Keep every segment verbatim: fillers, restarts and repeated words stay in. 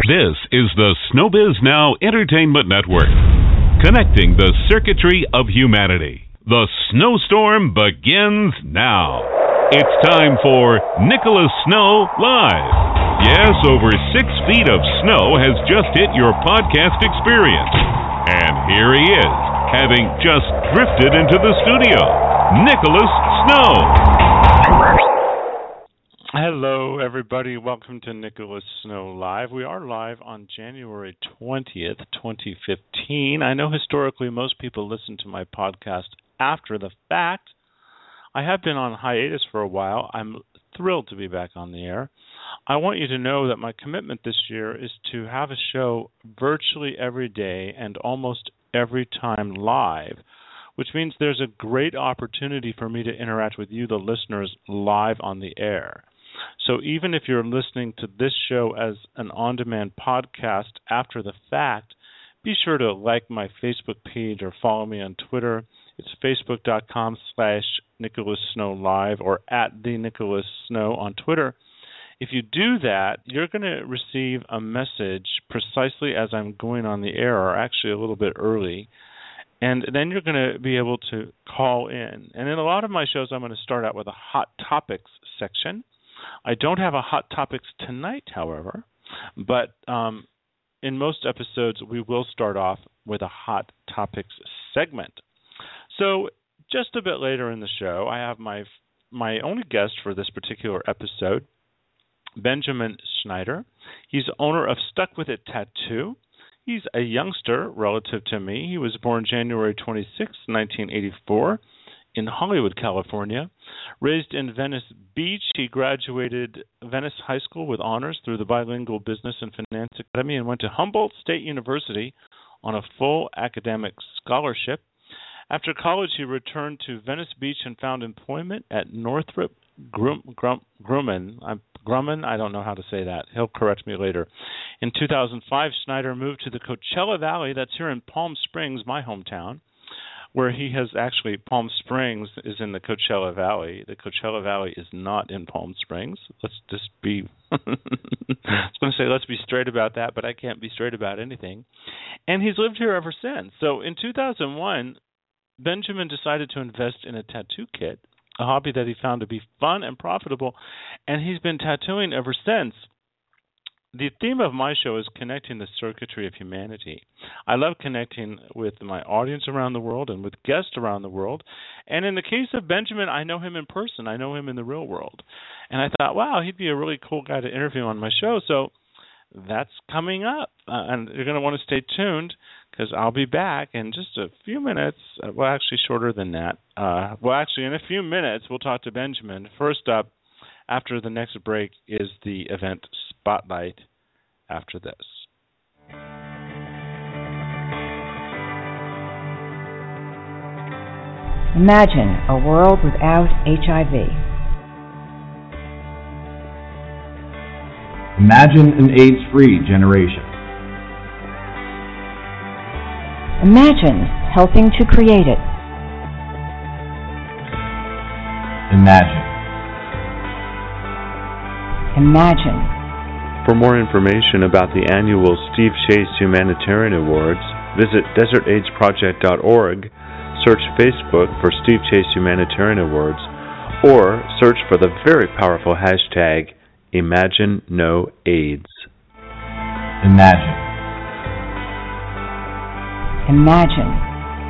This is the Snowbiz Now Entertainment Network, connecting the circuitry of humanity. The snowstorm begins now. It's time for Nicholas Snow Live. Yes, over six feet of snow has just hit your podcast experience. And here he is, having just drifted into the studio, Nicholas Snow. Hello, everybody. Welcome to Nicholas Snow Live. We are live on January twentieth, twenty fifteen. I know historically most people listen to my podcast after the fact. I have been on hiatus for a while. I'm thrilled to be back on the air. I want you to know that my commitment this year is to have a show virtually every day and almost every time live, which means there's a great opportunity for me to interact with you, the listeners, live on the air. So even if you're listening to this show as an on-demand podcast after the fact, be sure to like my Facebook page or follow me on Twitter. It's facebook.com slash Nicholas Snow Live or at the Nicholas Snow on Twitter. If you do that, you're going to receive a message precisely as I'm going on the air, or actually a little bit early. And then you're going to be able to call in. And in a lot of my shows, I'm going to start out with a Hot Topics section. I don't have a Hot Topics tonight, however, but um, in most episodes, we will start off with a Hot Topics segment. So just a bit later in the show, I have my my only guest for this particular episode, Benjamin Schneider. He's owner of Stuck With It Tattoo. He's a youngster relative to me. He was born January twenty-sixth, nineteen eighty-four, in Hollywood, California. Raised in Venice Beach, he graduated Venice High School with honors through the Bilingual Business and Finance Academy and went to Humboldt State University on a full academic scholarship. After college, he returned to Venice Beach and found employment at Northrop Grum, Grum, Grumman. I'm, Grumman, I don't know how to say that. He'll correct me later. In two thousand five, Schneider moved to the Coachella Valley. That's here in Palm Springs, my hometown, where he has actually, Palm Springs is in the Coachella Valley. The Coachella Valley is not in Palm Springs. Let's just be, I was going to say let's be straight about that, but I can't be straight about anything. And he's lived here ever since. So in two thousand one, Benjamin decided to invest in a tattoo kit, a hobby that he found to be fun and profitable, and he's been tattooing ever since. The theme of my show is connecting the circuitry of humanity. I love connecting with my audience around the world and with guests around the world. And in the case of Benjamin, I know him in person. I know him in the real world. And I thought, wow, he'd be a really cool guy to interview on my show. So that's coming up. Uh, and you're going to want to stay tuned because I'll be back in just a few minutes. Uh, well, actually shorter than that. Uh, well, actually, in a few minutes, we'll talk to Benjamin. First up, after the next break, is the event Spotlight after this. Imagine a world without H I V. Imagine an AIDS-free generation. Imagine helping to create it. Imagine. Imagine. For more information about the annual Steve Chase Humanitarian Awards, visit desert aids project dot org, search Facebook for Steve Chase Humanitarian Awards, or search for the very powerful hashtag Imagine No AIDS. Imagine. Imagine.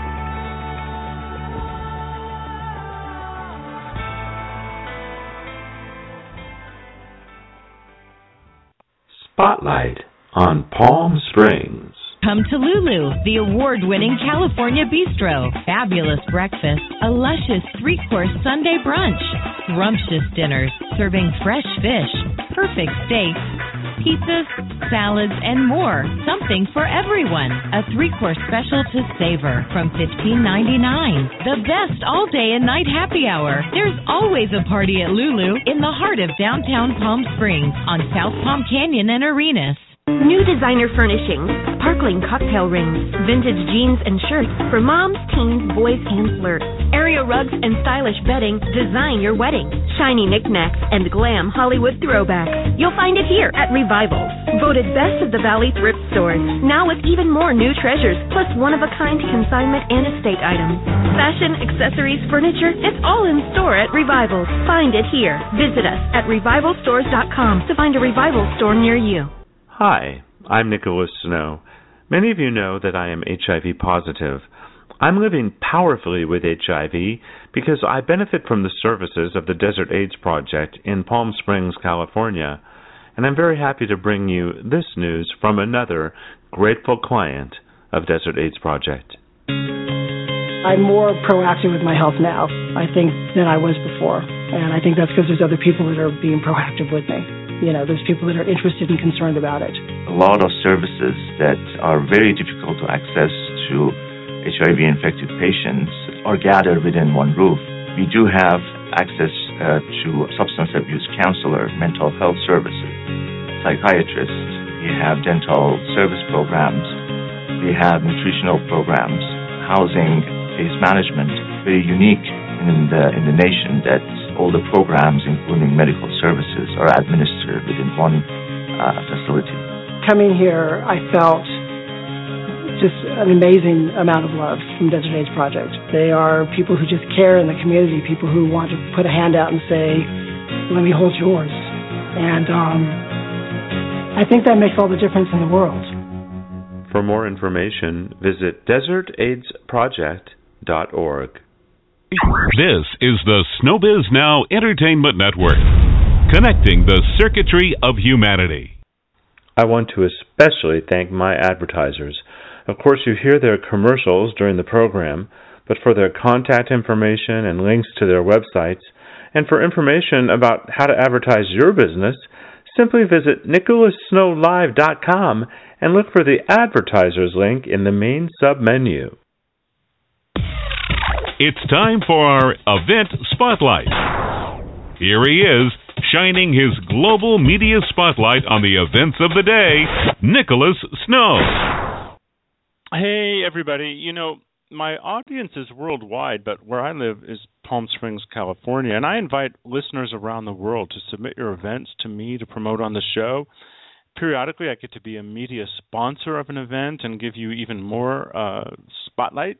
Spotlight on Palm Springs. Come to Lulu, the award-winning California Bistro. Fabulous breakfast, a luscious three-course Sunday brunch, scrumptious dinners serving fresh fish, perfect steaks, pizzas, salads, and more. Something for everyone. A three-course special to savor from fifteen ninety-nine. The best all-day and night happy hour. There's always a party at Lulu in the heart of downtown Palm Springs on South Palm Canyon and Arenas. New designer furnishings, sparkling cocktail rings, vintage jeans and shirts for moms, teens, boys, and flirts. Area rugs and stylish bedding design your wedding. Shiny knickknacks and glam Hollywood throwbacks. You'll find it here at Revivals. Voted Best of the Valley Thrift Stores. Now with even more new treasures, plus one-of-a-kind consignment and estate items. Fashion, accessories, furniture, it's all in store at Revivals. Find it here. Visit us at revival stores dot com to find a Revival store near you. Hi, I'm Nicholas Snow. Many of you know that I am H I V positive. I'm living powerfully with H I V because I benefit from the services of the Desert AIDS Project in Palm Springs, California, and I'm very happy to bring you this news from another grateful client of Desert AIDS Project. I'm more proactive with my health now, I think, than I was before, and I think that's because there's other people that are being proactive with me. You know, there's people that are interested and concerned about it. A lot of services that are very difficult to access to H I V-infected patients are gathered within one roof. We do have access uh, to substance abuse counselor, mental health services, psychiatrists. We have dental service programs. We have nutritional programs, housing, case management. Very unique in the in the nation that all the programs, including medical services, are administered within one uh, facility. Coming here, I felt just an amazing amount of love from Desert AIDS Project. They are people who just care in the community, people who want to put a hand out and say, let me hold yours. And um, I think that makes all the difference in the world. For more information, visit desert aids project dot org. This is the Snowbiz Now Entertainment Network, connecting the circuitry of humanity. I want to especially thank my advertisers. Of course, you hear their commercials during the program, but for their contact information and links to their websites, and for information about how to advertise your business, simply visit nicholas snow live dot com and look for the advertisers link in the main sub-menu. It's time for our event spotlight. Here he is, shining his global media spotlight on the events of the day, Nicholas Snow. Hey, everybody. You know, my audience is worldwide, but where I live is Palm Springs, California, and I invite listeners around the world to submit your events to me to promote on the show. Periodically, I get to be a media sponsor of an event and give you even more uh, spotlight.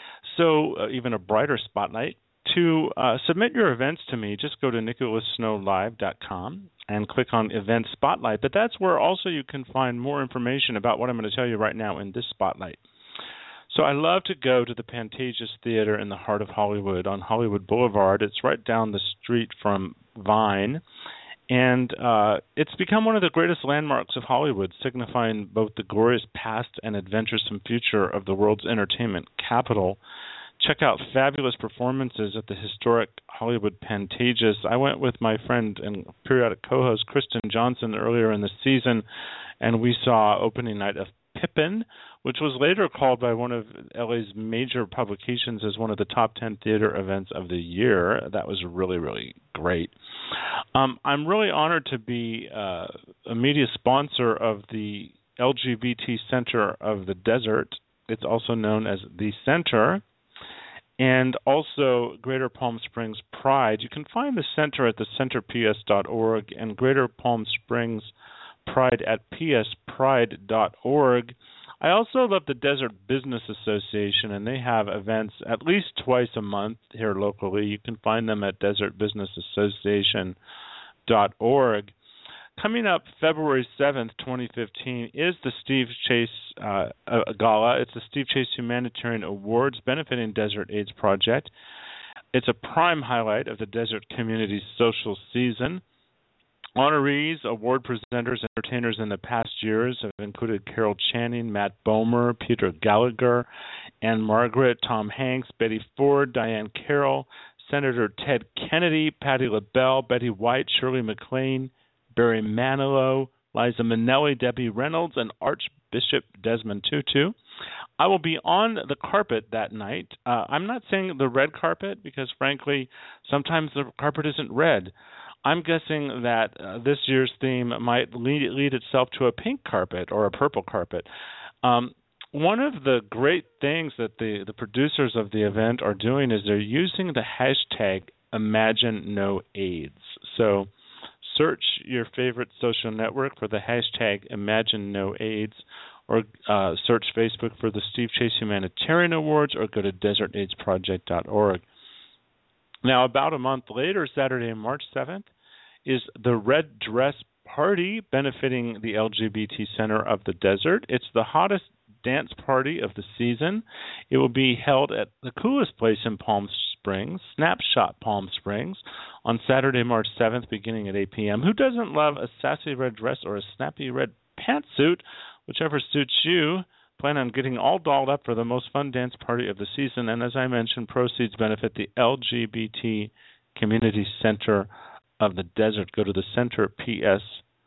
So uh, even a brighter spotlight. To uh, submit your events to me, just go to nicholas snow live dot com and click on Event Spotlight. But that's where also you can find more information about what I'm going to tell you right now in this spotlight. So I love to go to the Pantages Theater in the heart of Hollywood on Hollywood Boulevard. It's right down the street from Vine. And uh, it's become one of the greatest landmarks of Hollywood, signifying both the glorious past and adventuresome future of the world's entertainment capital. Check out fabulous performances at the historic Hollywood Pantages. I went with my friend and periodic co-host Kristen Johnson earlier in the season, and we saw opening night of Pippin, which was later called by one of L A's major publications as one of the top ten theater events of the year. That was really, really great. Um, I'm really honored to be uh, a media sponsor of the L G B T Center of the Desert. It's also known as The Center, and also Greater Palm Springs Pride. You can find the center at the center p s dot org and Greater Palm Springs Pride at p s pride dot org. I also love the Desert Business Association, and they have events at least twice a month here locally. You can find them at desert business association dot org. Coming up February seventh, twenty fifteen, is the Steve Chase uh, Gala. It's the Steve Chase Humanitarian Awards benefiting Desert AIDS Project. It's a prime highlight of the desert community's social season. Honorees, award presenters, and entertainers in the past years have included Carol Channing, Matt Bomer, Peter Gallagher, Anne Margaret, Tom Hanks, Betty Ford, Diane Carroll, Senator Ted Kennedy, Patti LaBelle, Betty White, Shirley MacLaine, Barry Manilow, Liza Minnelli, Debbie Reynolds, and Archbishop Desmond Tutu. I will be on the carpet that night. Uh, I'm not saying the red carpet because, frankly, sometimes the carpet isn't red. I'm guessing that uh, this year's theme might lead, lead itself to a pink carpet or a purple carpet. Um, one of the great things that the, the producers of the event are doing is they're using the hashtag Imagine No AIDS. So search your favorite social network for the hashtag Imagine No AIDS, or uh, search Facebook for the Steve Chase Humanitarian Awards, or go to desert aids project dot org. Now, about a month later, Saturday, March seventh, is the Red Dress Party benefiting the L G B T Center of the Desert. It's the hottest dance party of the season. It will be held at the coolest place in Palm Springs, Snapshot Palm Springs, on Saturday, March seventh, beginning at eight p.m. Who doesn't love a sassy red dress or a snappy red pantsuit? Whichever suits you. Plan on getting all dolled up for the most fun dance party of the season. And as I mentioned, proceeds benefit the L G B T Community Center of the Desert. Go to the center p s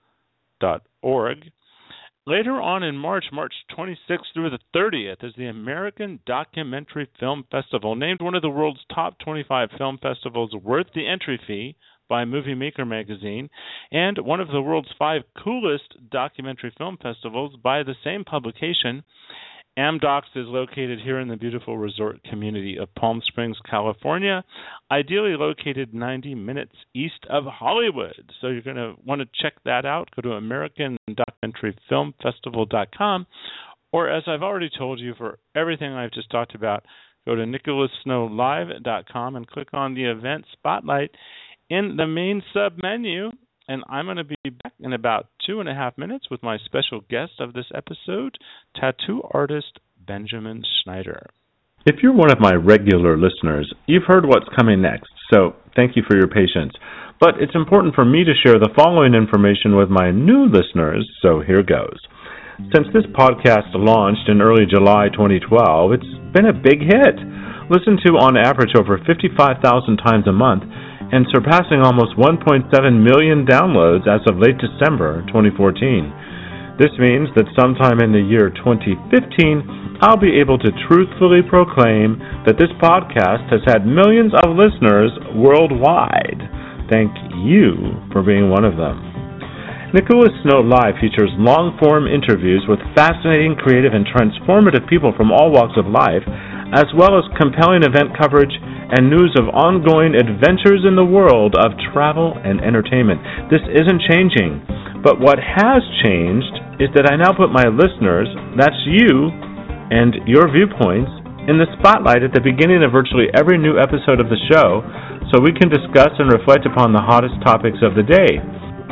dot org. Later on in March, March twenty-sixth through the thirtieth, is the American Documentary Film Festival, named one of the world's top twenty-five film festivals worth the entry fee by Movie Maker magazine, and one of the world's five coolest documentary film festivals by the same publication. Amdocs is located here in the beautiful resort community of Palm Springs, California, ideally located ninety minutes east of Hollywood. So you're going to want to check that out. Go to American Documentary Film Festival dot com, or as I've already told you, for everything I've just talked about, go to Nicholas Snow Live dot com and click on the event spotlight in the main sub-menu. And I'm going to be back in about two and a half minutes with my special guest of this episode, tattoo artist Benjamin Schneider. If you're one of my regular listeners, you've heard what's coming next, so thank you for your patience. But it's important for me to share the following information with my new listeners, so here goes. Since this podcast launched in early July twenty twelve, it's been a big hit. Listened to on average over fifty-five thousand times a month, and surpassing almost one point seven million downloads as of late December twenty fourteen. This means that sometime in the year twenty fifteen, I'll be able to truthfully proclaim that this podcast has had millions of listeners worldwide. Thank you for being one of them. Nicholas Snow Live features long-form interviews with fascinating, creative, and transformative people from all walks of life, as well as compelling event coverage and news of ongoing adventures in the world of travel and entertainment. This isn't changing, but what has changed is that I now put my listeners, that's you, and your viewpoints, in the spotlight at the beginning of virtually every new episode of the show, so we can discuss and reflect upon the hottest topics of the day.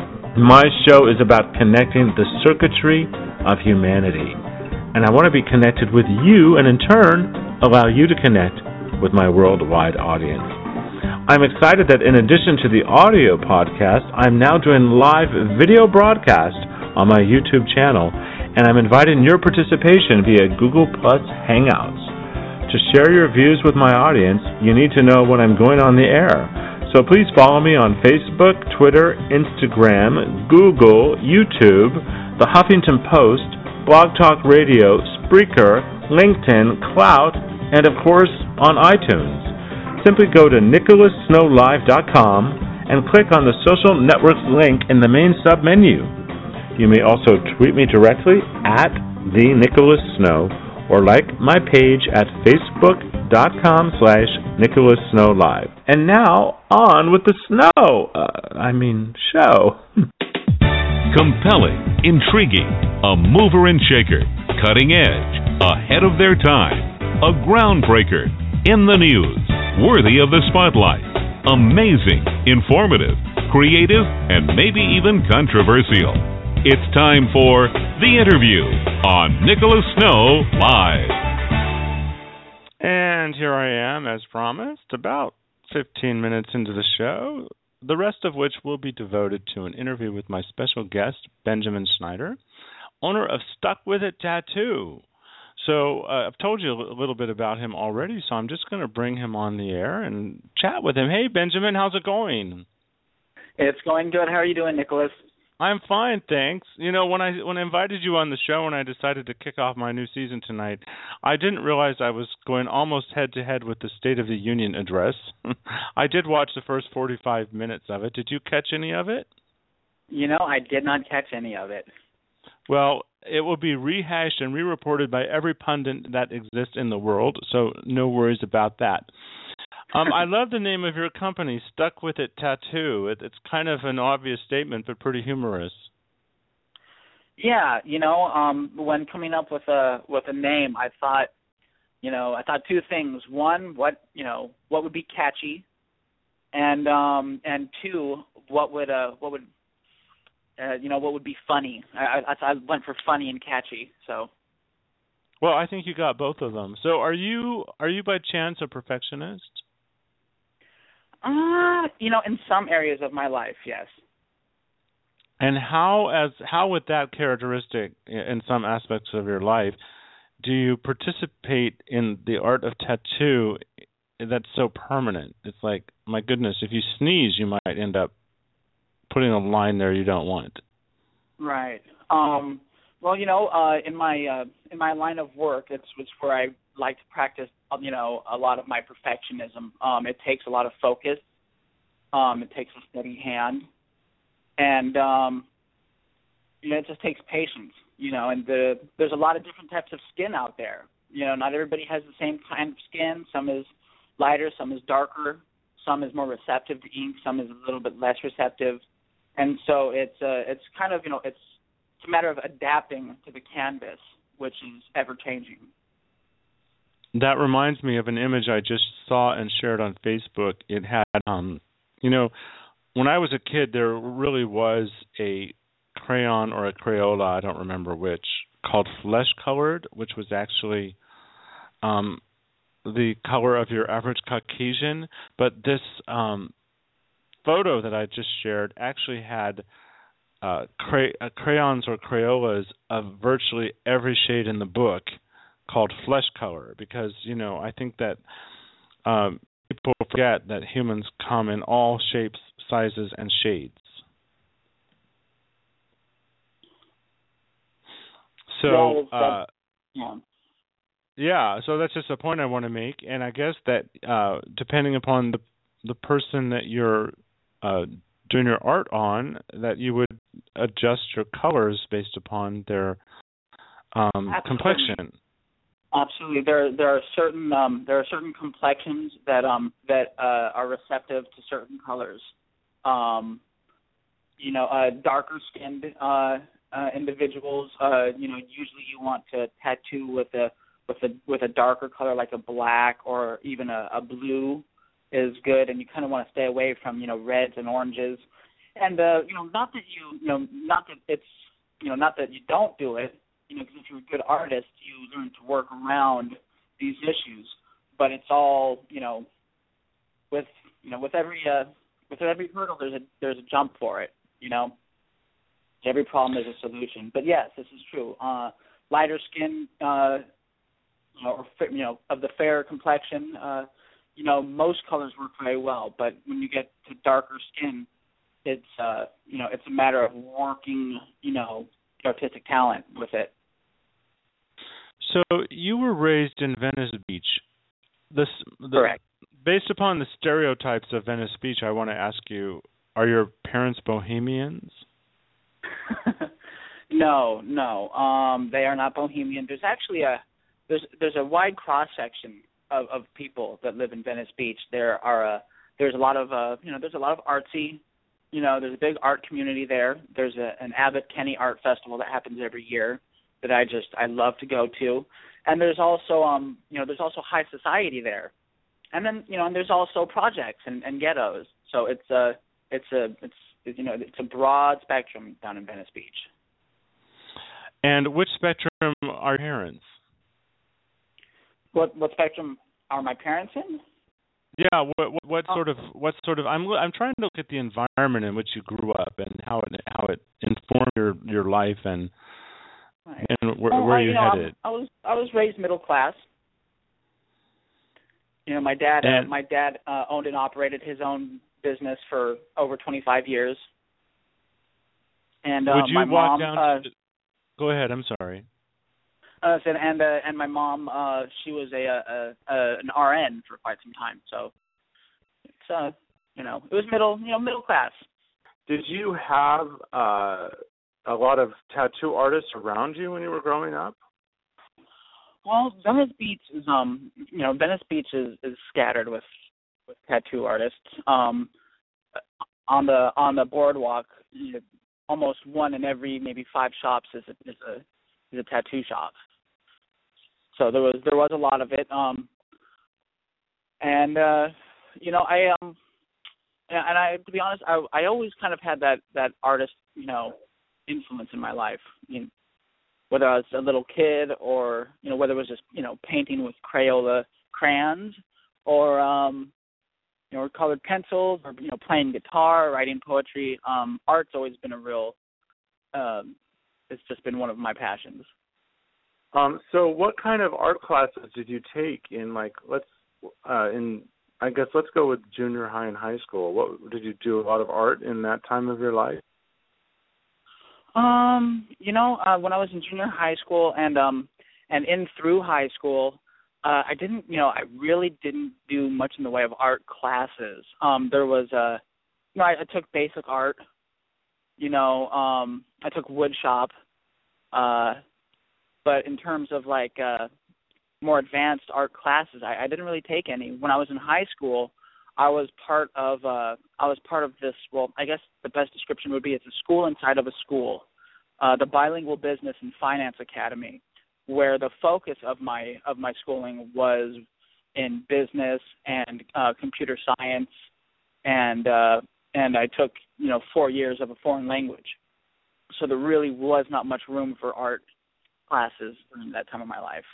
My show is about connecting the circuitry of humanity, and I want to be connected with you, and in turn, allow you to connect with my worldwide audience. I'm excited that in addition to the audio podcast, I'm now doing live video broadcast on my YouTube channel, and I'm inviting your participation via Google Plus Hangouts. To share your views with my audience, you need to know when I'm going on the air. So please follow me on Facebook, Twitter, Instagram, Google, YouTube, the Huffington Post, Blog Talk Radio, Spreaker, LinkedIn, Clout, and of course on iTunes. Simply go to Nicholas Snow Live dot com and click on the social networks link in the main sub-menu. You may also tweet me directly at the Nicholas Snow, or like my page at facebook.com slash Nicholas Snow Live. And now, on with the snow, uh, I mean, show. Compelling, intriguing, a mover and shaker, cutting edge, ahead of their time, a groundbreaker, in the news, worthy of the spotlight, amazing, informative, creative, and maybe even controversial. It's time for The Interview on Nicholas Snow Live. And here I am, as promised, about fifteen minutes into the show, the rest of which will be devoted to an interview with my special guest, Benjamin Schneider, owner of Stuck With It Tattoo. So uh, I've told you a little bit about him already, so I'm just going to bring him on the air and chat with him. Hey, Benjamin, how's it going? It's going good. How are you doing, Nicholas? I'm fine, thanks. You know, when I when I invited you on the show and I decided to kick off my new season tonight, I didn't realize I was going almost head-to-head with the State of the Union address. I did watch the first forty-five minutes of it. Did you catch any of it? You know, I did not catch any of it. Well, it will be rehashed and re-reported by every pundit that exists in the world, so no worries about that. Um, I love the name of your company, Stuck With It Tattoo. It, it's kind of an obvious statement, but pretty humorous. Yeah, you know, um, when coming up with a with a name, I thought, you know, I thought two things. One, what you know, what would be catchy, and um, and two, what would uh, what would uh, you know, what would be funny. I, I I went for funny and catchy. So. Well, I think you got both of them. So, are you are you by chance a perfectionist? Uh, you know, in some areas of my life, yes. And how, as how with that characteristic in some aspects of your life, do you participate in the art of tattoo that's so permanent? It's like, my goodness, if you sneeze, you might end up putting a line there you don't want. Right. Um, well, you know, uh, in my uh, in my line of work, it's, it's where I like to practice, you know, a lot of my perfectionism. Um, it takes a lot of focus. Um, it takes a steady hand, and um, you know, it just takes patience. You know, and the, there's a lot of different types of skin out there. You know, not everybody has the same kind of skin. Some is lighter, some is darker, some is more receptive to ink, some is a little bit less receptive, and so it's uh, it's kind of you know it's it's a matter of adapting to the canvas, which is ever changing. That reminds me of an image I just saw and shared on Facebook. It had, um, you know, when I was a kid, there really was a crayon or a Crayola, I don't remember which, called Flesh Colored, which was actually um, the color of your average Caucasian. But this um, photo that I just shared actually had uh, cray- uh, crayons or Crayolas of virtually every shade in the book, called flesh color, because, you know, I think that um, people forget that humans come in all shapes, sizes, and shades. So, uh, yeah. yeah, so that's just a point I want to make, and I guess that uh, depending upon the the person that you're uh, doing your art on, that you would adjust your colors based upon their um, complexion. Absolutely, there there are certain um, there are certain complexions that um that uh, are receptive to certain colors. Um, you know, uh, darker skinned uh, uh, individuals. Uh, you know, usually you want to tattoo with a with a with a darker color like a black or even a, a blue is good, and you kind of want to stay away from you know reds and oranges. And uh, you know, not that you you know not that it's you know not that you don't do it. You know, because if you're a good artist, you learn to work around these issues. But it's all, you know, with you know, with every uh, with every hurdle, there's a there's a jump for it. You know, every problem is a solution. But yes, this is true. Uh, lighter skin, uh, you know, or you know, of the fair complexion, uh, you know, most colors work very well. But when you get to darker skin, it's uh, you know, it's a matter of working, you know, artistic talent with it. So you were raised in Venice Beach. This, the, Correct. Based upon the stereotypes of Venice Beach, I want to ask you, are your parents bohemians? no, no. Um, they are not bohemian. There's actually a there's there's a wide cross section of, of people that live in Venice Beach. There are a, there's a lot of uh, you know there's a lot of artsy. You know, there's a big art community there. There's a, an Abbott Kinney Art Festival that happens every year that I just I love to go to, and there's also um you know there's also high society there, and then you know and there's also projects and, and ghettos. So it's a it's a it's you know it's a broad spectrum down in Venice Beach. And which spectrum are your parents? What what spectrum are my parents in? Yeah, what what, what sort of what sort of I'm I'm trying to look at the environment in which you grew up and how it how it informed your your life and right. and where, well, where you, you know, headed. I was I was raised middle class. You know, my dad uh, my dad uh, owned and operated his own business for over twenty-five years. And uh, would you my walk mom, down? Uh, to, go ahead. I'm sorry. Uh, and and, uh, and my mom, uh, she was a, a, a an R N for quite some time, so it's uh, you know, it was middle, you know, middle class. Did you have uh, a lot of tattoo artists around you when you were growing up? Well, Venice Beach is um you know Venice Beach is, is scattered with, with tattoo artists. Um, on the on the boardwalk, you know, almost one in every maybe five shops is a, is a is a tattoo shop. So there was there was a lot of it. Um, and uh, you know I um and I to be honest I I always kind of had that that artist you know influence in my life. You know, whether I was a little kid or, you know, whether it was just, you know, painting with Crayola crayons or, um, you know, colored pencils or, you know, playing guitar, writing poetry. Um, art's always been a real, um, it's just been one of my passions. Um, so what kind of art classes did you take in, like, let's, uh, in, I guess let's go with junior high and high school. What, did you do a lot of art in that time of your life? Um, you know, uh, when I was in junior high school and um and in through high school, uh, I didn't, you know, I really didn't do much in the way of art classes. Um, there was a, you know, I, I took basic art. You know, um, I took wood shop. Uh, but in terms of like uh, more advanced art classes, I, I didn't really take any. When I was in high school, I was part of uh, I was part of this. Well, I guess the best description would be it's a school inside of a school, uh, the Bilingual Business and Finance Academy, where the focus of my of my schooling was in business and uh, computer science, and uh, and I took you know four years of a foreign language, so there really was not much room for art classes during that time of my life.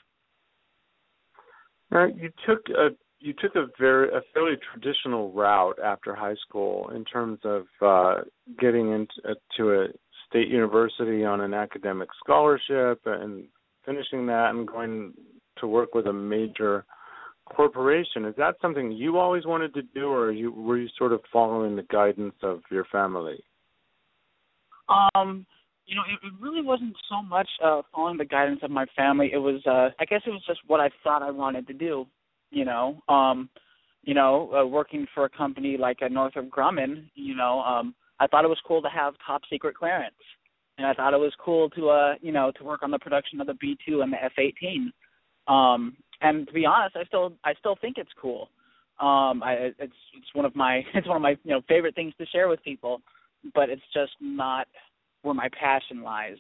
Now, you took a You took a very a fairly traditional route after high school in terms of uh, getting into uh, to a state university on an academic scholarship and finishing that and going to work with a major corporation. Is that something you always wanted to do, or you, were you sort of following the guidance of your family? Um, you know, it, it really wasn't so much uh, following the guidance of my family. It was, uh, I guess, it was just what I thought I wanted to do. You know, um, you know, uh, working for a company like a Northrop Grumman, you know, um, I thought it was cool to have top secret clearance, and I thought it was cool to, uh, you know, to work on the production of the B two and the F eighteen. Um, and to be honest, I still, I still think it's cool. Um, I, it's, it's one of my, it's one of my, you know, favorite things to share with people, but it's just not where my passion lies.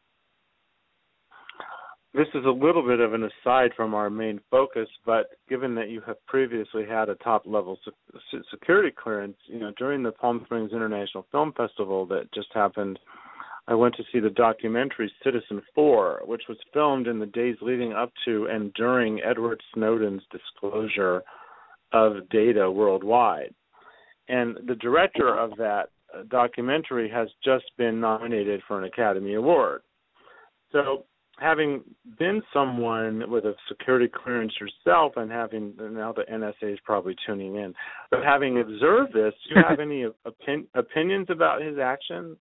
This is a little bit of an aside from our main focus, but given that you have previously had a top-level security clearance, you know, during the Palm Springs International Film Festival that just happened, I went to see the documentary Citizen Four, which was filmed in the days leading up to and during Edward Snowden's disclosure of data worldwide. And the director of that documentary has just been nominated for an Academy Award. So, having been someone with a security clearance yourself and having, now the N S A is probably tuning in, but having observed this, do you have any opin- opinions about his actions?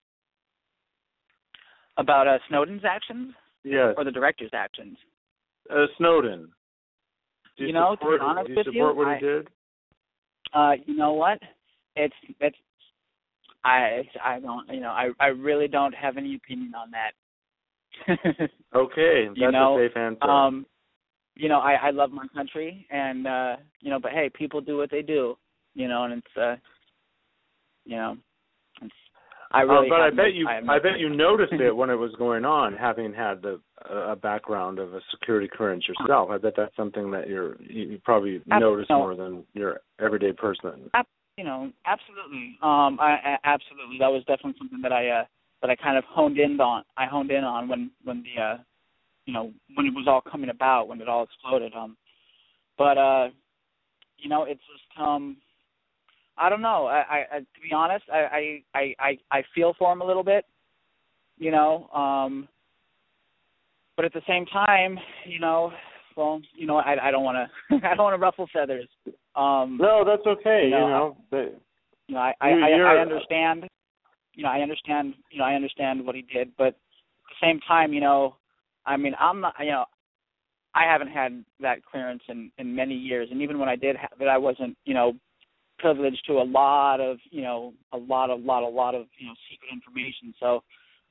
About uh, Snowden's actions? Yes. Or the director's actions? Uh, Snowden. Do you, you know, support, to be honest do you with support you, what I, he did? Uh, you know what? It's, it's, I, I don't, you know, I, I really don't have any opinion on that. Okay, that's you know, a safe answer. Um, you know, I, I love my country, and uh, you know, but hey, people do what they do, you know, and it's, uh, you know, it's, I really. Uh, but I no, bet you, I, no I bet you noticed it when it was going on, having had the uh, a background of a security clearance yourself. I bet that's something that you're you, you probably notice no. more than your everyday person. You know, absolutely. Um, I, I absolutely. That was definitely something that I. Uh, That I kind of honed in on. I honed in on when when the uh, you know when it was all coming about, when it all exploded. Um, but uh, you know, it's just um, I don't know. I, I, I to be honest, I, I I I feel for him a little bit. You know, um, but at the same time, you know, well, you know, I I don't want to I don't want to ruffle feathers. Um, no, that's okay. You know, you know, I, but, you know I, I, I I understand. You know, I understand, you know, I understand what he did, but at the same time, you know, I mean, I'm not, you know, I haven't had that clearance in, in many years, and even when I did have it, I wasn't, you know, privileged to a lot of, you know, a lot, a lot, a lot of, you know, secret information. So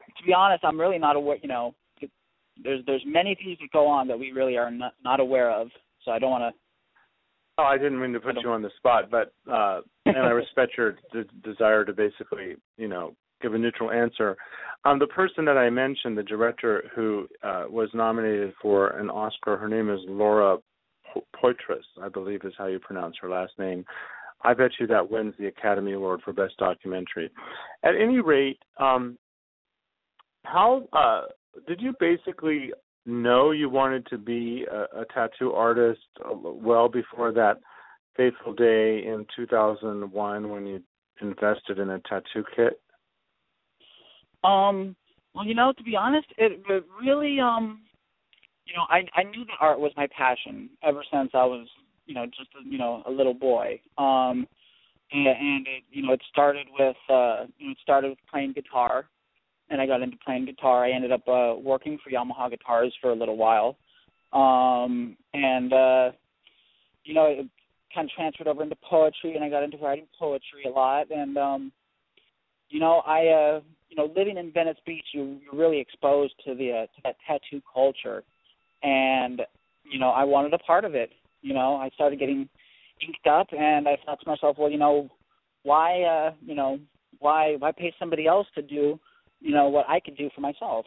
to be honest, I'm really not aware. You know, there's there's many things that go on that we really are not, not aware of. So I don't want to. Oh, I didn't mean to put you on the spot, but uh, and I respect your d- desire to basically, you know, give a neutral answer. Um, the person that I mentioned, the director who uh, was nominated for an Oscar, her name is Laura Poitras, I believe is how you pronounce her last name. I bet you that wins the Academy Award for Best Documentary. At any rate, um, how uh, did you basically know you wanted to be a, a tattoo artist well before that fateful day in two thousand one when you invested in a tattoo kit? Um, well, you know, to be honest, it, it really, um, you know, I I knew that art was my passion ever since I was, you know, just a, you know, a little boy. Um, and, and it, you know, it started with, uh, you know, it started with playing guitar. And I got into playing guitar. I ended up uh, working for Yamaha Guitars for a little while. Um, and, uh, you know, it kind of transferred over into poetry, and I got into writing poetry a lot. And, um, you know, I, uh, you know, living in Venice Beach, you, you're really exposed to the uh, to that tattoo culture. And, you know, I wanted a part of it. You know, I started getting inked up, and I thought to myself, well, you know, why, uh, you know, why, why pay somebody else to do, you know, what I could do for myself.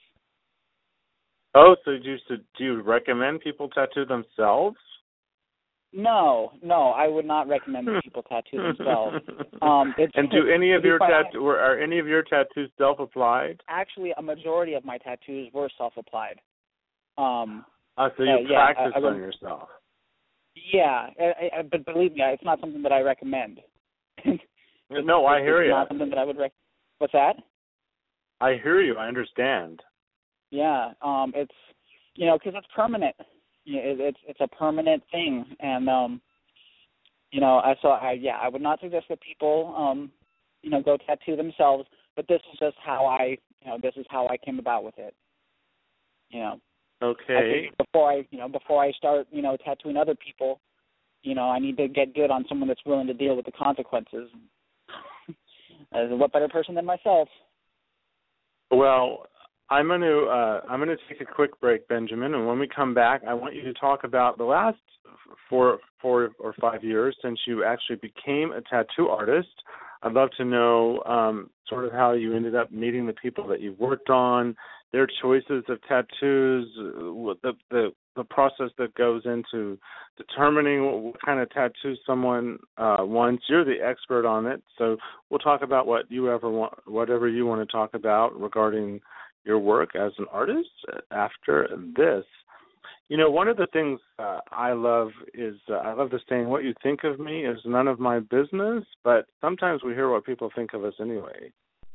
Oh, so do you, so do you recommend people tattoo themselves? No, no, I would not recommend that people tattoo themselves. Um, it's, and do any of your tat- tattoos, are any of your tattoos self-applied? Actually, a majority of my tattoos were self-applied. Um, uh, so you uh, yeah, practice I, I, on yourself? Yeah, I, I, but believe me, it's not something that I recommend. No, I hear it's you. It's not something that I would recommend. What's that? I hear you. I understand. Yeah, um, it's you know because it's permanent. It, it's it's a permanent thing, and um, you know I so I yeah I would not suggest that people um, you know go tattoo themselves. But this is just how I you know this is how I came about with it. You know. Okay. I before I you know before I start you know tattooing other people, you know I need to get good on someone that's willing to deal with the consequences. uh, what better person than myself? Well, I'm going to uh, I'm going to take a quick break, Benjamin, and when we come back, I want you to talk about the last four four or five years since you actually became a tattoo artist. I'd love to know um, sort of how you ended up meeting the people that you worked on, their choices of tattoos, the the, the process that goes into determining what, what kind of tattoo someone uh, wants. You're the expert on it, so we'll talk about what you ever want, whatever you want to talk about regarding your work as an artist after this. You know, one of the things uh, I love is uh, I love the saying, what you think of me is none of my business, but sometimes we hear what people think of us anyway.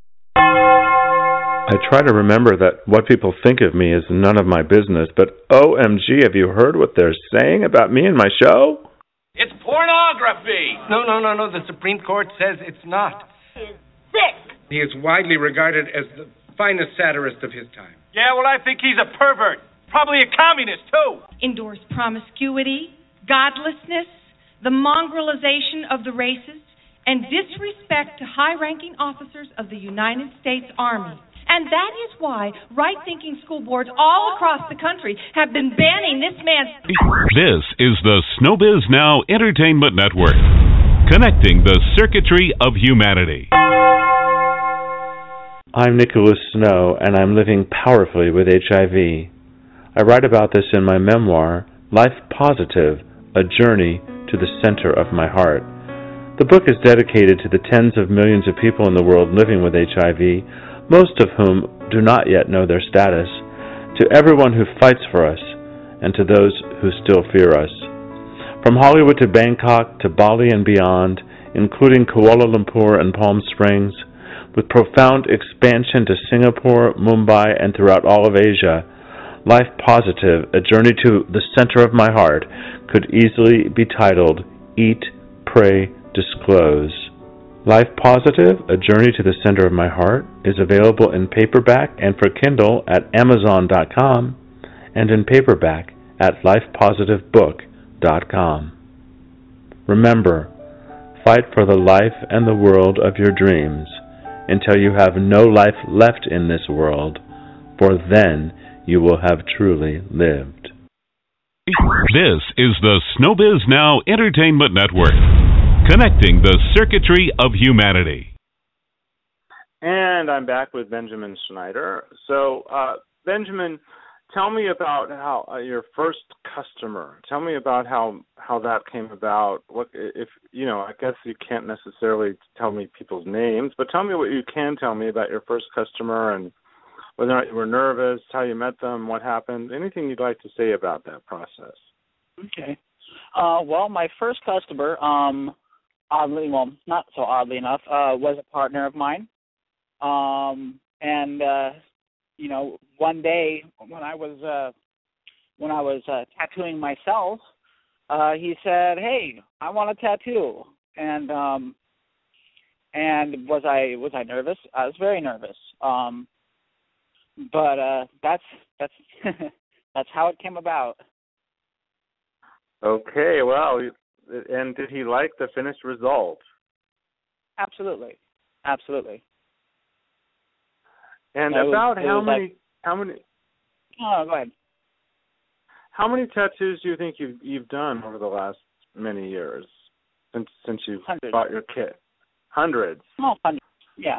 I try to remember that what people think of me is none of my business, but O M G, have you heard what they're saying about me and my show? It's pornography! No, no, no, no, the Supreme Court says it's not. He's sick! He is widely regarded as the finest satirist of his time. Yeah, well, I think he's a pervert. Probably a communist, too. Endorse promiscuity, godlessness, the mongrelization of the races, and disrespect to high-ranking officers of the United States Army. And that is why right-thinking school boards all across the country have been banning this man's... This is the Snowbiz Now Entertainment Network, connecting the circuitry of humanity. I'm Nicholas Snow, and I'm living powerfully with H I V. I write about this in my memoir, Life Positive, A Journey to the Center of My Heart. The book is dedicated to the tens of millions of people in the world living with H I V, most of whom do not yet know their status, to everyone who fights for us, and to those who still fear us. From Hollywood to Bangkok to Bali and beyond, including Kuala Lumpur and Palm Springs, with profound expansion to Singapore, Mumbai, and throughout all of Asia, Life Positive, A Journey to the Center of My Heart, could easily be titled Eat, Pray, Disclose. Life Positive, A Journey to the Center of My Heart is available in paperback and for Kindle at amazon dot com and in paperback at life positive book dot com. Remember, fight for the life and the world of your dreams. until you have no life left in this world, for then you will have truly lived. This is the Snowbiz Now Entertainment Network, connecting the circuitry of humanity. And I'm back with Benjamin Schneider. So, uh, Benjamin, tell me about how uh, your first customer. Tell me about how how that came about. What if you know? I guess you can't necessarily tell me people's names, but tell me what you can tell me about your first customer and whether or not you were nervous, how you met them, what happened. Anything you'd like to say about that process? Okay. Uh, well, my first customer, um, oddly, well, not so oddly enough, uh, was a partner of mine. Um, and uh, you know, one day when I was uh, when I was uh, tattooing myself, uh, he said, "Hey, I want a tattoo." And um, and was I was I nervous? I was very nervous. Um, but uh, that's that's that's how it came about. Okay, well, and did he like the finished result? Absolutely, absolutely. And no, about how like, many how many oh, go ahead. How many tattoos do you think you've you've done over the last many years since since you bought your kit? Hundreds. Oh, hundreds. Yeah.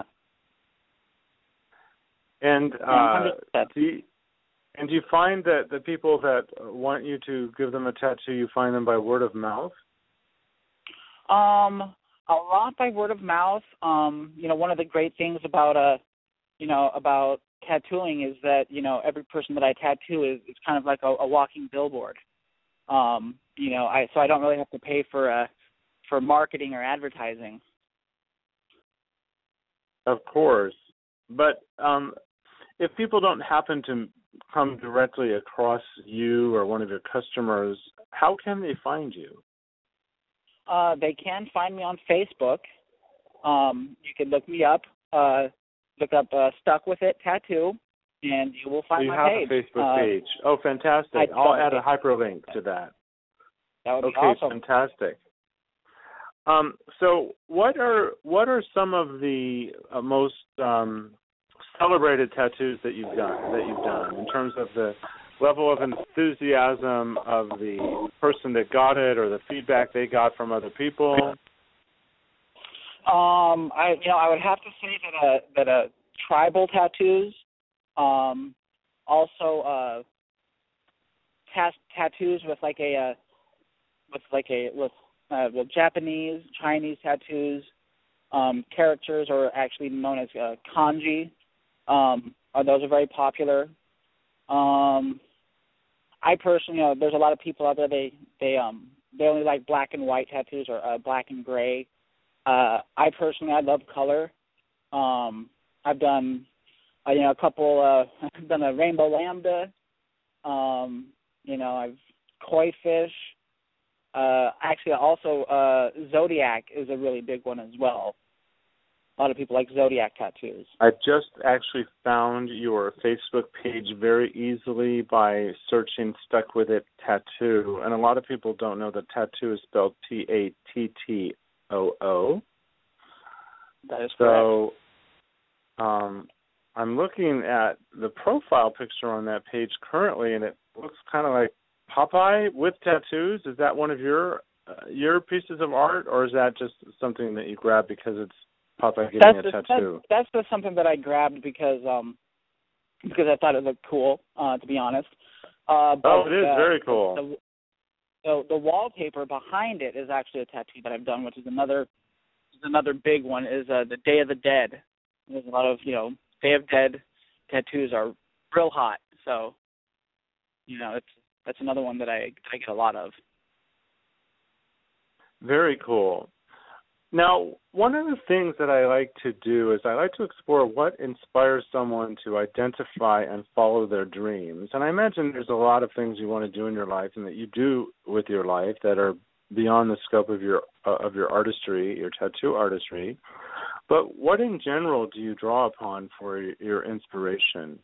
And uh, do you, and do you find that the people that want you to give them a tattoo, you find them by word of mouth? Um, a lot by word of mouth. Um, you know, one of the great things about a you know, about tattooing is that, you know, every person that I tattoo is, is kind of like a, a walking billboard. Um, you know, I so I don't really have to pay for uh, for marketing or advertising. Of course. But um, if people don't happen to come directly across you or one of your customers, how can they find you? Uh, they can find me on Facebook. Um, you can look me up. Uh, Look up uh, Stuck With It Tattoo, and you will find you my page. You have page. a Facebook uh, page. Oh, fantastic. I, I'll add a hyperlink to that. That would okay, be awesome. Fantastic. Um, so what are what are some of the uh, most um, celebrated tattoos that you've done, that you've done in terms of the level of enthusiasm of the person that got it or the feedback they got from other people? Um, I you know I would have to say that uh, that uh, tribal tattoos, um, also uh, ta- tattoos with like a uh, with like a with uh, well Japanese Chinese tattoos, um, characters are actually known as uh, kanji. Um, are those are very popular. Um, I personally, you know, there's a lot of people out there they they um they only like black and white tattoos or uh, black and gray. Uh, I personally, I love color. Um, I've done, uh, you know, a couple. Uh, I've done a rainbow lambda. Um, you know, I've koi fish. Uh, actually, also uh, zodiac is a really big one as well. A lot of people like zodiac tattoos. I just actually found your Facebook page very easily by searching Stuck With It Tattoo, and a lot of people don't know that tattoo is spelled T A T T O O. That is so, correct. Um, I'm looking at the profile picture on that page currently, and it looks kind of like Popeye with tattoos. Is that one of your uh, your pieces of art, or is that just something that you grabbed because it's Popeye getting that's a the, tattoo? That's, that's just something that I grabbed because um because I thought it looked cool. Uh, to be honest. Uh, but, oh, it is uh, very cool. The, So the wallpaper behind it is actually a tattoo that I've done, which is another is another big one. Is uh, the Day of the Dead. There's a lot of you know Day of Dead tattoos are real hot, so you know it's that's another one that I I get a lot of. Very cool. Now, one of the things that I like to do is I like to explore what inspires someone to identify and follow their dreams. And I imagine there's a lot of things you want to do in your life and that you do with your life that are beyond the scope of your uh, of your artistry, your tattoo artistry. But what in general do you draw upon for your inspiration?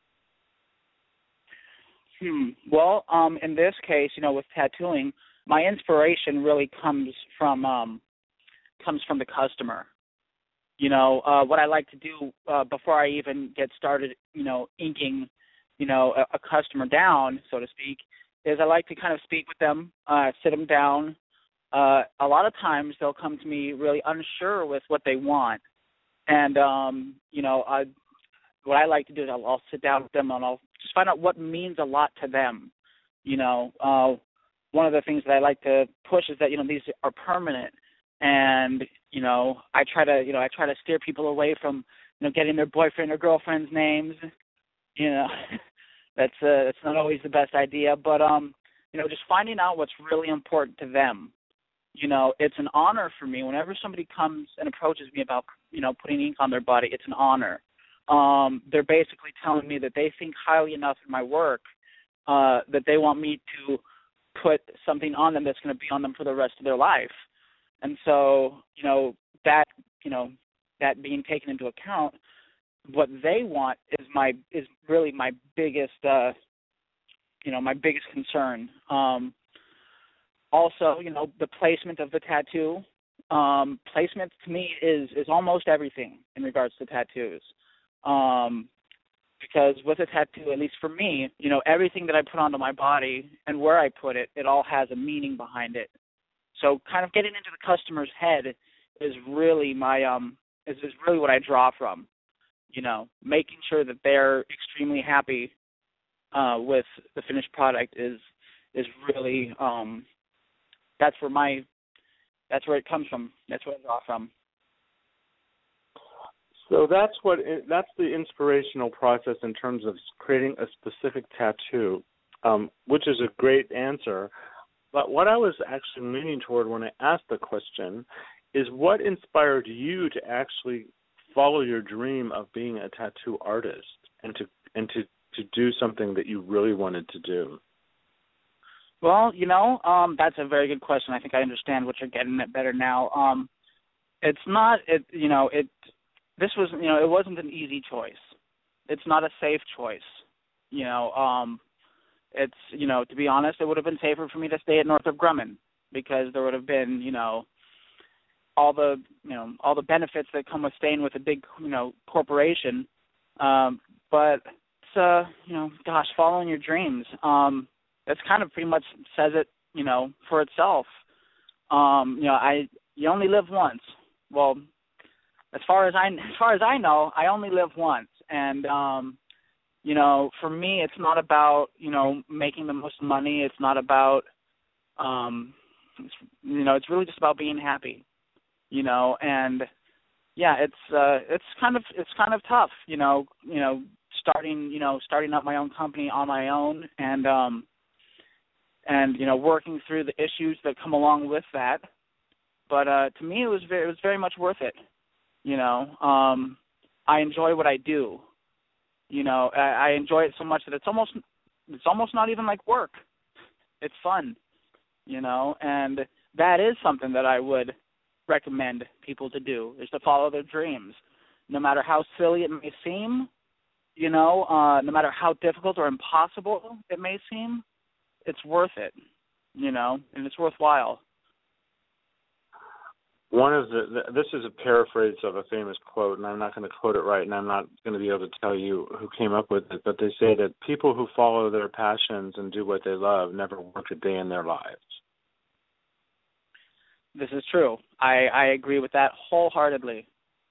Hmm. Well, um, in this case, you know, with tattooing, my inspiration really comes from um, comes from the customer. you know, uh, what I like to do uh, before I even get started, you know, inking, you know, a, a customer down, so to speak, is I like to kind of speak with them, uh, sit them down. Uh, a lot of times they'll come to me really unsure with what they want. And, um, you know, I, what I like to do is I'll, I'll sit down with them and I'll just find out what means a lot to them. You know, uh, one of the things that I like to push is that, you know, these are permanent. And, you know, I try to, you know, I try to steer people away from, you know, getting their boyfriend or girlfriend's names. You know, that's uh, that's not always the best idea. But, um, you know, just finding out what's really important to them. You know, it's an honor for me whenever somebody comes and approaches me about, you know, putting ink on their body. It's an honor. Um, they're basically telling me that they think highly enough in my work uh, that they want me to put something on them that's going to be on them for the rest of their life. And so, you know, that, you know, that being taken into account, what they want is my is really my biggest, uh, you know, my biggest concern. Um, also, you know, the placement of the tattoo. Um, placement to me is is almost everything in regards to tattoos. Um, because with a tattoo, at least for me, you know, everything that I put onto my body and where I put it, it all has a meaning behind it. So kind of getting into the customer's head is really my um is, is really what I draw from. You know, making sure that they're extremely happy uh, with the finished product is is really um that's where my that's where it comes from. That's where I draw from. So that's what that's the inspirational process in terms of creating a specific tattoo, um, which is a great answer. But what I was actually leaning toward when I asked the question is what inspired you to actually follow your dream of being a tattoo artist and to and to, to do something that you really wanted to do? Well, you know, um, that's a very good question. I think I understand what you're getting at better now. Um, it's not, it, you know, it. This was, you know, it wasn't an easy choice. It's not a safe choice. You know, um, it's, you know, to be honest, it would have been safer for me to stay at Northrop Grumman because there would have been, you know, all the, you know, all the benefits that come with staying with a big, you know, corporation. Um, but it's, uh, you know, gosh, following your dreams. Um, that's kind of pretty much says it, you know, for itself. Um, you know, I you only live once. Well, as far as I as far as I know, I only live once, and um, you know, for me, it's not about, you know, making the most money. It's not about, um, it's, you know, it's really just about being happy, you know, and yeah, it's uh, it's kind of it's kind of tough, you know, you know, starting you know starting up my own company on my own, and um, and you know, working through the issues that come along with that. But uh, to me, it was very, it was very much worth it. You know, um, I enjoy what I do. You know, I, I enjoy it so much that it's almost it's almost not even like work. It's fun, you know, and that is something that I would recommend people to do, is to follow their dreams. No matter how silly it may seem, you know, uh, no matter how difficult or impossible it may seem, it's worth it, you know, and it's worthwhile. One of the, the this is a paraphrase of a famous quote, and I'm not going to quote it right, and I'm not going to be able to tell you who came up with it, but they say that people who follow their passions and do what they love never work a day in their lives. This is true. I, I agree with that wholeheartedly.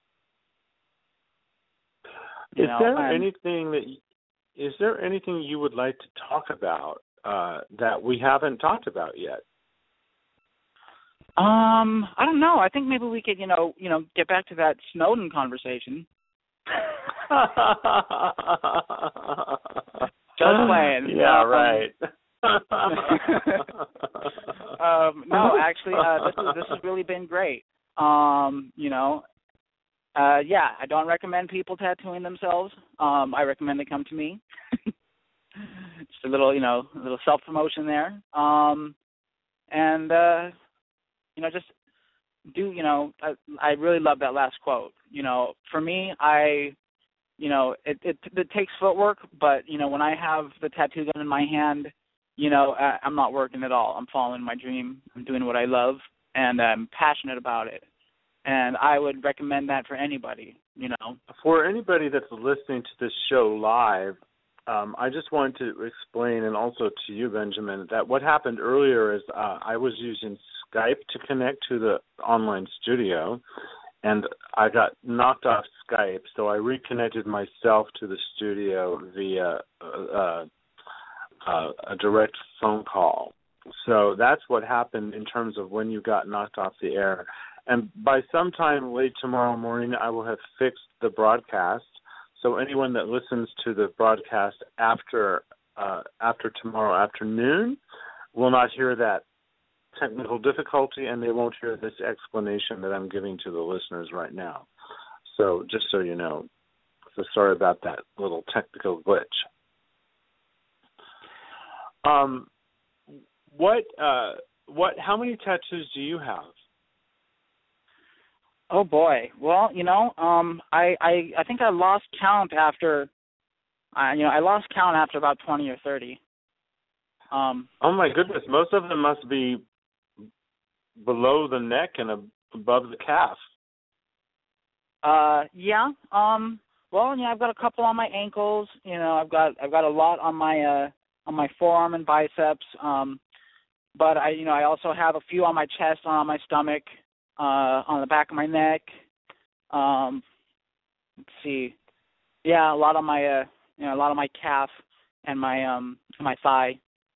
You is know, there I'm, anything that is there anything you would like to talk about uh, that we haven't talked about yet? Um, I don't know. I think maybe we could, you know, you know, get back to that Snowden conversation. Just playing. Yeah, um, right. um, no, actually, uh, this is, this has really been great. Um, you know, uh, yeah, I don't recommend people tattooing themselves. Um, I recommend they come to me. Just a little, you know, a little self-promotion there. Um, and, uh, you know, just do, you know, I, I really love that last quote. You know, for me, I, you know, it, it it takes footwork, but, you know, when I have the tattoo gun in my hand, you know, I, I'm not working at all. I'm following my dream. I'm doing what I love, and I'm passionate about it. and I would recommend that for anybody. You know, for anybody that's listening to this show live, um, I just wanted to explain, and also to you, Benjamin, that what happened earlier is uh, I was using Skype to connect to the online studio, and I got knocked off Skype, so I reconnected myself to the studio via uh, uh, a direct phone call. So that's what happened in terms of when you got knocked off the air. And by sometime late tomorrow morning, I will have fixed the broadcast. So anyone that listens to the broadcast after uh, after tomorrow afternoon will not hear that technical difficulty, and they won't hear this explanation that I'm giving to the listeners right now. So just so you know, so sorry about that little technical glitch. Um, what uh, what? How many tattoos do you have? Oh boy. Well, you know, um, I, I I think I lost count after, I you know, I lost count after about twenty or thirty. Um. Oh my goodness, most of them must be below the neck and above the calf. Uh, yeah. Um. Well, you know, I've got a couple on my ankles. You know, I've got I've got a lot on my uh on my forearm and biceps. Um, but I you know I also have a few on my chest, on my stomach. Uh, on the back of my neck. Um, let's see. Yeah, a lot on my, uh, you know, a lot on my calf and my um my thigh.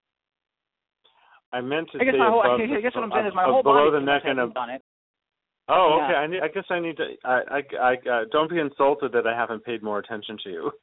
I meant to I guess say my whole, above, I guess what I'm saying is my uh, whole below body the neck and on it. Oh, yeah. okay. I, need, I guess I need to. I, I, I uh, don't be insulted that I haven't paid more attention to you.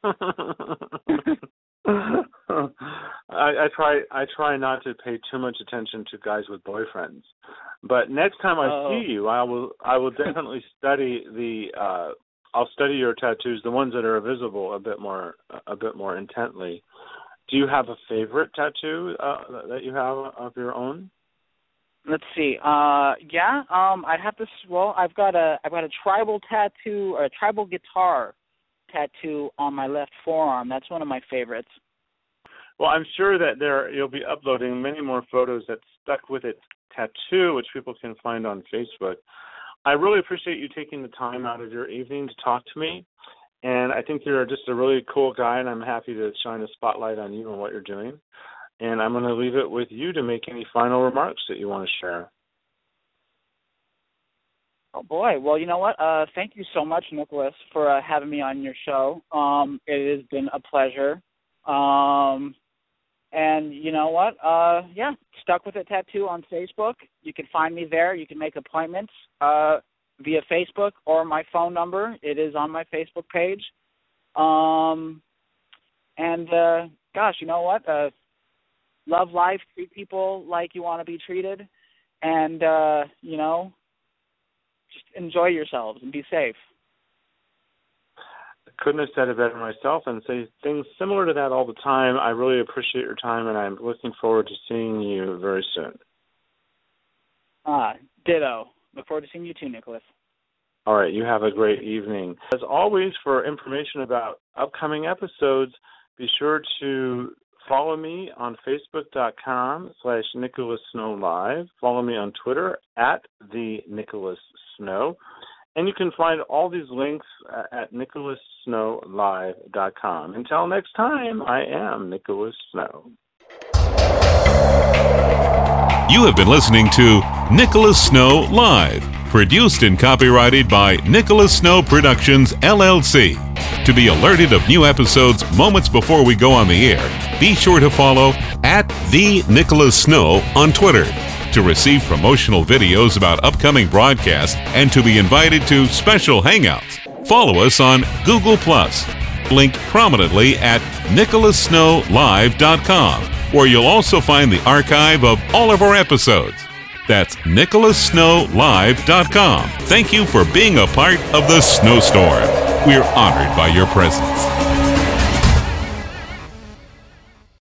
I, I try. I try not to pay too much attention to guys with boyfriends. But next time I oh. see you, I will. I will definitely study the. Uh, I'll study your tattoos, the ones that are visible, a bit more, a bit more intently. Do you have a favorite tattoo uh, that you have of your own? Let's see. Uh, yeah. Um, I'd have to. Well, I've got a. I've got a tribal tattoo, or a tribal guitar tattoo on my left forearm. That's one of my favorites. Well, I'm sure that there you'll be uploading many more photos that stuck with it tattoo, which people can find on Facebook. I really appreciate you taking the time out of your evening to talk to me, and I think you're just a really cool guy, and I'm happy to shine a spotlight on you and what you're doing. And I'm going to leave it with you to make any final remarks that you want to share. Oh, boy. Well, you know what? Uh, thank you so much, Nicholas, for uh, having me on your show. Um, it has been a pleasure. Um, and you know what? Uh, yeah, Stuck With It Tattoo on Facebook. You can find me there. You can make appointments uh, via Facebook or my phone number. It is on my Facebook page. Um, and, uh, gosh, you know what? Uh, love life. Treat people like you want to be treated. And, uh, you know, just enjoy yourselves and be safe. Couldn't have said it better myself, and say things similar to that all the time. I really appreciate your time, and I'm looking forward to seeing you very soon. Ah, ditto. Look forward to seeing you too, Nicholas. All right, you have a great evening. As always, for information about upcoming episodes, be sure to follow me on Facebook.com slash Nicholas Snow Live. Follow me on Twitter at the Nicholas Snow. And you can find all these links at nicholas snow live dot com. Until next time, I am Nicholas Snow. You have been listening to Nicholas Snow Live, produced and copyrighted by Nicholas Snow Productions, L L C. To be alerted of new episodes moments before we go on the air, be sure to follow at the Nicholas Snow on Twitter. To receive promotional videos about upcoming broadcasts and to be invited to special hangouts, follow us on Google Plus, linked prominently at nicholas snow live dot com, where you'll also find the archive of all of our episodes. That's nicholas snow live dot com. Thank you for being a part of the Snowstorm. We're honored by your presence.